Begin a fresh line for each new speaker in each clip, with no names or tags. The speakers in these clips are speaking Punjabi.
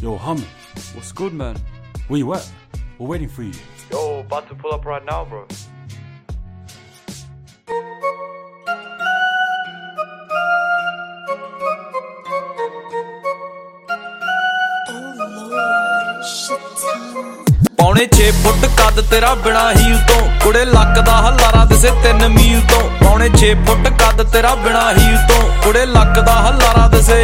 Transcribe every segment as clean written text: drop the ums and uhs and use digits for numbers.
Yo, homie.
What's good, man?
Where you at? We're waiting for you.
Yo, about to pull up right now, bro. ਪੌਣੇ 6 ਫੁੱਟ ਕੱਦ ਤੇਰਾ ਬਿਨਾ ਹੀਲ ਤੋਂ ਕੁੜੇ ਲੱਕ ਦਾ ਹਲਾਰਾ ਦਿਸੇ 3 ਮੀਲ ਤੋਂ ਪੌਣੇ 6 ਫੁੱਟ ਕੱਦ ਤੇਰਾ ਬਿਨਾ ਹੀਲ ਤੋਂ ਕੁੜੇ ਲੱਕ ਦਾ ਹਲਾਰਾ ਦਿਸੇ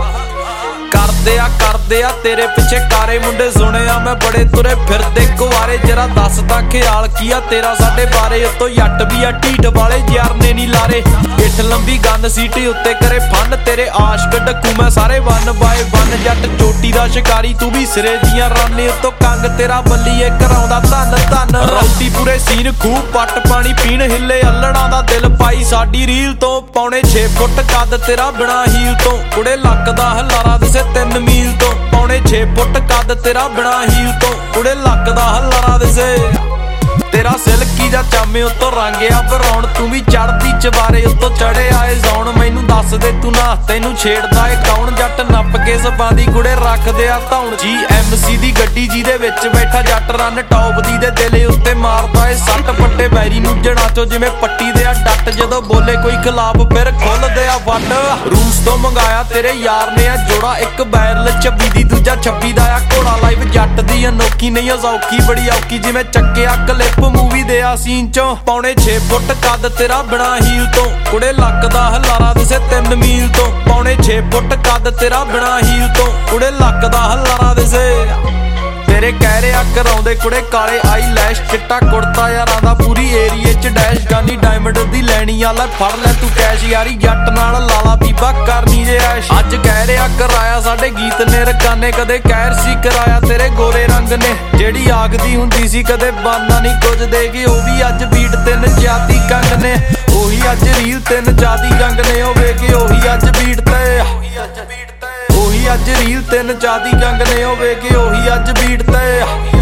ਕਰਦੇ ਆ ਤੇਰੇ ਪਿੱਛੇ ਕਾਰੇ ਮੁੰਡੇ ਸੁਣਿਆ ਮੈਂ ਬੜੇ ਤੁਰੇ ਫਿਰਦੇ ਕੁਵਾਰੇ ਜਰਾ ਦੱਸ ਤਾਂ ਖਿਆਲ ਕੀ ਆ ਤੇਰਾ ਸਾਡੇ ਬਾਰੇ ਉਤੋਂ ਜੱਟ ਵੀ ਆ ਢੀਠ ਵਾਲੇ ਯਾਰ ਨੇ ਨੀ ਲਾਰੇ ਇੱਟ ਲੰਬੀ ਗੰਨ ਸੀਟੀ ਉੱਤੇ ਕਰੇ ਫਨ ਤੇਰੇ ਆਸ਼ਕ ਡੱਕੂ ਮੈਂ ਸਾਰੇ 1 ਬਾਏ 1 ਜੱਟ ਚੋਟੀ ਦਾ ਸ਼ਿਕਾਰੀ ਤੂੰ ਵੀ ਸਿਰੇ ਦੀਆਂ ਰਾਨੇ ਉਤੋਂ ਕੰਗ ਤੇਰਾ ਬੱਲੀਏ ਕਰਾਉਂਦਾ ਧੰਨ ਧੰਨ ਰੌਟੀ ਪੂਰੇ ਸੀਨ ਖੂਹ ਪੱਟ ਪਾਣੀ ਪੀਣ ਹਿੱਲੇ ਅੱਲੜਾਂ ਦਾ ਦਿਲ ਪਾਈ ਸਾਡੀ ਰੀਲ ਤੋਂ ਪੌਣੇ 6 ਫੁੱਟ ਕੱਦ ਤੇਰਾ ਬਿਨਾ ਹੀਲ ਤੋਂ ਕੁੜੇ ਲੱਕ ਦਾ ਹਲਾਰਾ ਦਿਸੇ 3 ਮੀਲ ਤੋਂ ਪੌਣੇ 6 ਫੁੱਟ ਕੱਦ ਤੇਰਾ ਬਿਨਾ ਹੀਲ ਤੋਂ ਕੁੜੇ ਲੱਕ ਦਾ ਹਲਾਰਾ ਦਿਸੇ ਤੇਰਾ ਸਿਲਕੀ ਜਾਂ ਚਾਮੇ ਉੱਤੋਂ ਰੰਗਿਆ ਬਰਾਉਣ ਤੂੰ ਵੀ ਚੜਦੀ ਚਵਾਰੇ ਉੱਤੋਂ ਚੜੇ ਆਏ ਜ਼ੌਣ ਮੈਨੂੰ ਦੱਸ ਦੇ ਤੂੰ ਨਾ ਤੈਨੂੰ ਛੇੜਦਾ ਏ ਕੌਣ ਜੱਟ ਨੱਪ ਕੇ ਸਬਾਂ ਦੀ ਕੁੜੇ ਰੱਖਦੇ ਆ ਧੌਣ GMC ਦੀ ਗੱਡੀ ਜਿਹਦੇ ਵਿੱਚ ਬੈਠਾ ਜੱਟ ਰਨ ਟੌਪ ਦੀ ਦੇ ਦਿਲ ਉੱਤੇ ਮਾਰਦਾ ਏ ਸੱਟ ਪੱਟੇ ਬੈਰੀ ਨੂੰ ਜਣਾ ਚੋਂ ਜਿਵੇਂ ਪੱਟੀ ਦੇ ਆ ਡੱਟ ਜਦੋਂ ਬੋਲੇ ਕੋਈ ਖਿਲਾਫ ਫਿਰ ਖੁੱਲਦੇ ਆ ਵੱਟ ਰੂਸ ਤੋਂ ਮੰਗਾਇਆ ਤੇਰੇ ਯਾਰ ਨੇ ਆ ਜੋੜਾ ਇੱਕ ਬੈਰਲ 26 ਦੀ ਦੂਜਾ 26 ਦਾ ਆ ਘੋੜਾ ਲਾਈਵ ਜੱਟ ਦੀ ਅਨੋਖੀ ਨਹੀਂ ਔਖੀ ਬੜੀ ਔਖੀ ਜਿਵੇਂ ਚੱਕਿਆ ਕਲਿੱਪ ਮੂਵੀ ਦੇ ਆ ਸੀਨ ਚੋਂ ਪੌਣੇ 6 ਫੁੱਟ ਕੱਦ ਤੇਰਾ ਬਿਨਾ ਹੀਲ ਤੋਂ ਕੁੜੇ ਲੱਕ ਦਾ ਹਲਾਰਾ ਦਿਸੇ 3 ਮੀਲ ਤੋਂ ਪੌਣੇ 6 ਫੁੱਟ ਕੱਦ ਤੇਰਾ ਬਿਨਾ ਹੀਲ ਤੋਂ ਕੁੜੇ ਲੱਕ ਦਾ ਹਲਾਰਾ ਦਿਸੇ ਤੇਰੇ ਕਹਿ ਰਿਆ ਕਰਾਉਂਦੇ ਕੁੜੇ ਕਾਲੇ ਆਈ ਲੈਸ਼ ਚਿੱਟਾ ਕੁੜਤਾ ਯਾਰਾਂ ਦਾ ਪੂਰੀ ਏਰੀਏ ਚ ਡੈਸ਼ ਗਾਨੀ ਡਾਇਮੰਡ ਦੀ ਲੈਣੀ ਆ ਲੈ ਫੜ ਲੈ ਤੂੰ ਕੈਸ਼ ਯਾਰੀ ਜੱਟ ਨਾਲ ਲਾਲਾ ਬੀਬਾ ਕਰਨੀ ਜੇ ਐਸ਼ ਅੱਜ ਕਹਿ ਰਿਆ ਕਰਾਇਆ ਸਾਡੇ ਗੀਤ ਨੇ ਰਕਾਨੇ ਕਦੇ ਕਹਿਰ ਸੀ ਕਰਾਇਆ ਤੇਰੇ ਗੋਰੇ ਰੰਗ ਨੇ ਜਿਹੜੀ ਆਗਦੀ ਹੁੰਦੀ ਸੀ ਕਦੇ ਬਾਨਾ ਨਹੀਂ ਕੁਝ ਦੇਗੀ ਉਹ ਵੀ ਅੱਜ ਬੀਟ 3 ਜਾਤੀ ਕੰਗ ਨੇ ਉਹੀ ਅੱਜ ਰੀਲ 3 ਜਾਤੀ ਜੰਗ ਨੇ ਹੋਵੇਗੀ ਉਹੀ ਅੱਜ ਬੀਟ ਤੇ ਉਹੀ ਅੱਜ ਰੀਲ 3 ਜਾਤੀ ਜੰਗ ਨੇ ਹੋਵੇਗੀ ਉਹੀ ਅੱਜ ਬੀਟ ਤੇ